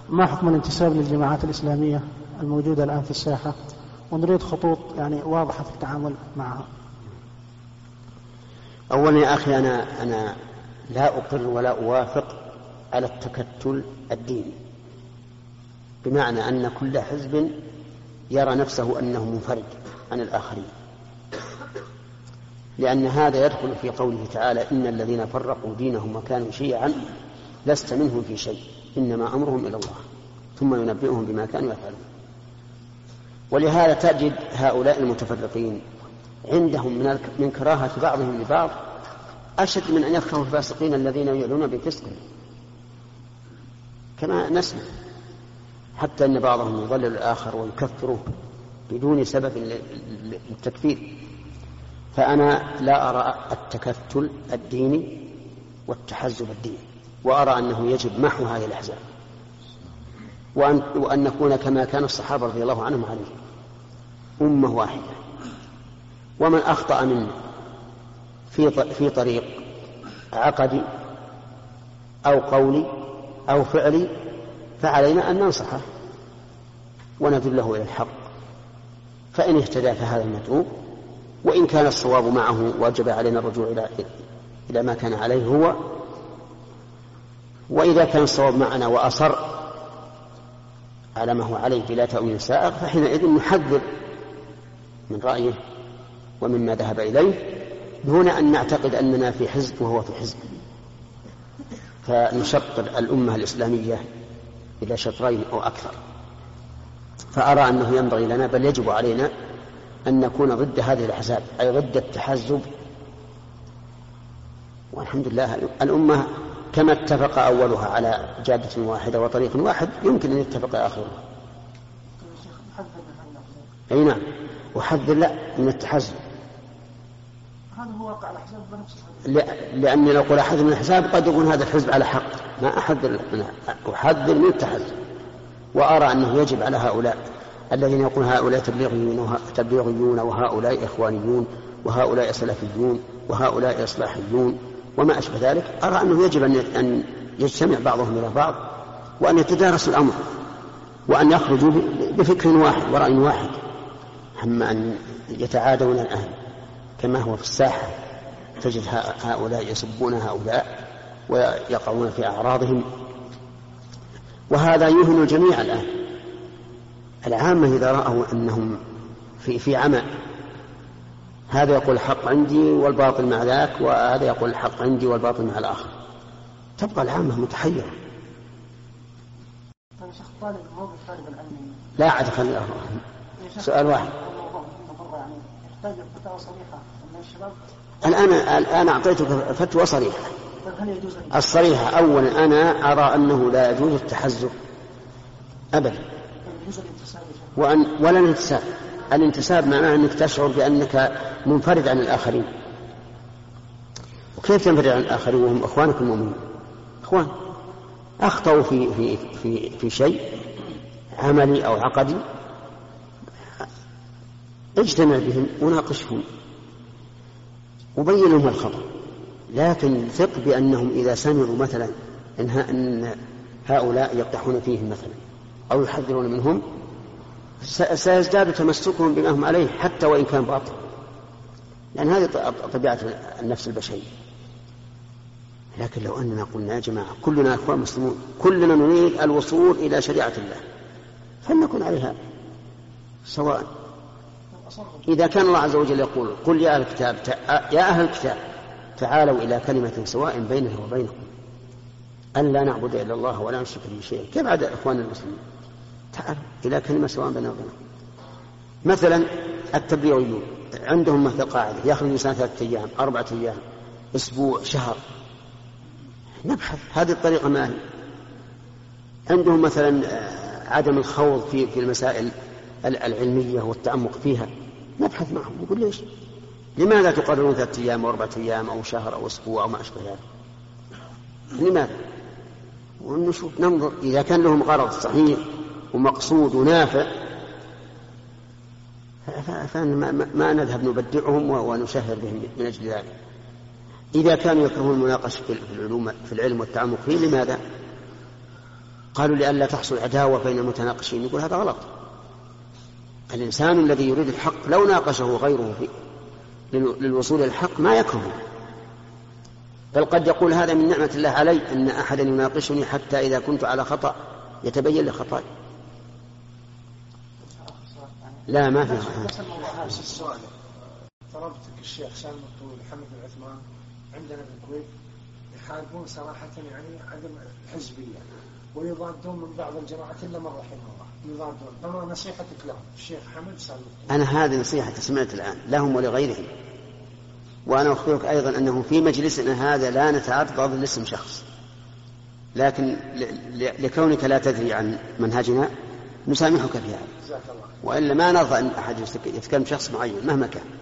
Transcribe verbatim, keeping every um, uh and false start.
ما حكم الانتساب للجماعات الإسلامية الموجودة الآن في الساحة، ونريد خطوط يعني واضحة في التعامل معها؟ أولا يا أخي أنا, أنا لا أقر ولا أوافق على التكتل الديني، بمعنى أن كل حزب يرى نفسه أنه منفرد عن الآخرين، لأن هذا يدخل في قوله تعالى إن الذين فرقوا دينهم وكانوا شيعا لست منهم في شيء إنما أمرهم إلى الله ثم ينبئهم بما كانوا يفعلون. ولهذا تجد هؤلاء المتفرقين عندهم من كراهة بعضهم لبعض أشد من أن يكرهوا الفاسقين الذين يعلنون بفسقهم، كما نسمع حتى أن بعضهم يضلل الآخر ويكفره بدون سبب للتكفير. فأنا لا أرى التكتل الديني والتحزب الديني، وأرى أنه يجب محو هذه الأحزاب، وأن, وأن نكون كما كان الصحابة رضي الله عنهم عليه أمة واحدة. ومن أخطأ منا في في طريق عقدي أو قولي أو فعلي فعلينا أن ننصحه وندله إلى الحق، فإن اهتدى فهذا المدعو، وإن كان الصواب معه واجب علينا الرجوع إلى إلى ما كان عليه هو، وإذا كان الصواب معنا وأصر على ما هو عليه بلا تأويل سائغ فحينئذ نحذر من رأيه ومما ذهب إليه دون أن نعتقد أننا في حزب وهو في حزب، فنشطر الأمة الإسلامية إلى شطرين أو أكثر. فأرى أنه ينبغي لنا بل يجب علينا أن نكون ضد هذه الأحزاب، أي ضد التحزب. والحمد لله الأمة كما اتفق أولها على جادة واحدة وطريق واحد يمكن أن يتفق آخرها. أي نعم، وحذر لا من التحزب. هذا هو واقع الأحزاب بنفسه، لأني لو قل أحد من الأحزاب قد يكون هذا الحزب على حق، ما أحذر أحذر من التحزب. وأرى أنه يجب على هؤلاء الذين يقول هؤلاء تبليغيون تبليغيون وهؤلاء إخوانيون وهؤلاء سلفيون وهؤلاء إصلاحيون وما أشبه ذلك، أرى أنه يجب أن يجتمع بعضهم إلى بعض وأن يتدارسوا الأمر وأن يخرجوا بفكر واحد ورأي واحد، أما أن يتعادون الآن كما هو في الساحة. تجد هؤلاء يسبون هؤلاء ويقعون في أعراضهم، وهذا يهن الجميع الآن. العامة إذا رأوا أنهم في, في عمى، هذا يقول الحق عندي والباطل مع ذاك، وهذا يقول الحق عندي والباطل مع الآخر، تبقى العامة متحيرة. لا عاد خلي سؤال واحد. الآن الآن أعطيتك فتوى صريحة. الصريحة أولا أنا أرى أنه لا يجوز التحزب أبدا، وأن ولا الانتساب. الانتساب معناه أنك تشعر بأنك منفرد عن الآخرين، وكيف تنفرد عن الآخرين وهم أخوانك المؤمنين؟ أخوان أخطأوا في في في في شيء عملي أو عقدي، اجتمع بهم وناقشهم وبين لهم الخطأ، لكن ثق بأنهم إذا سمعوا مثلا أن هؤلاء يقتحون فيهم مثلا أو يحذرون منهم سيزداد تمسكهم بما هم عليه حتى وإن كان باطل، لأن هذه طبيعة النفس البشرية. لكن لو أننا قلنا يا جماعة كلنا أخوان مسلمون، كلنا نريد الوصول إلى شريعة الله، فلنكن عليها سواء. إذا كان الله عز وجل يقول قل يا أهل الكتاب يا أهل الكتاب تعالوا إلى كلمة سواء بيننا وبينكم أن لا نعبد إلا الله ولا نشرك به شيئا، كيف عاد إخوان المسلمين؟ تعالوا إلى كلمة سواء بيننا وبينكم. مثلا التبليغيون عندهم مثل قاعدة يأخذ الإنسان ثلاثة أيام أربعة أيام أسبوع شهر، نبحث هذه الطريقة ما هي. عندهم مثلا عدم الخوض في في المسائل العلمية والتعمق فيها، نبحث معهم نقول ليش لماذا تقررون ثلاثة أيام وأربعة أيام أو شهر أو أسبوع أو ما أشبه ذلك؟ لماذا؟ ونشوف ننظر إذا كان لهم غرض صحيح ومقصود ونافع فما نذهب نبدعهم ونشهر بهم من أجل ذلك. إذا كانوا يكرهون المناقشة في العلوم في العلم والتعمق فيه، لماذا؟ قالوا لئلا تحصل عداوة بين المتناقشين. يقول هذا غلط. الإنسان الذي يريد الحق لو ناقشه غيره في للوصول إلى الحق ما يكره، بل قد يقول هذا من نعمة الله علي أن أحدا يناقشني حتى إذا كنت على خطأ يتبين لي خطأي. لا ما في السؤال. طلبتك الشيخ سالم الطويل محمد بن عثمان عندنا في الكويت يحاربون صراحة يعني عدم الحزبية ويضادون من بعض الجماعات إلا من رحمه الله يضادون. فما نصيحتك لهم الشيخ حمد سالم الطويل؟ أنا هذه نصيحة سمعت الآن لهم ولغيرهم. وأنا أخبرك أيضا أنه في مجلسنا هذا لا نتعرض لاسم شخص، لكن لكونك لا تدري عن منهجنا نسامحك في هذا، وإلا ما نرضى أن أحد يتكلم شخص معين مهما كان.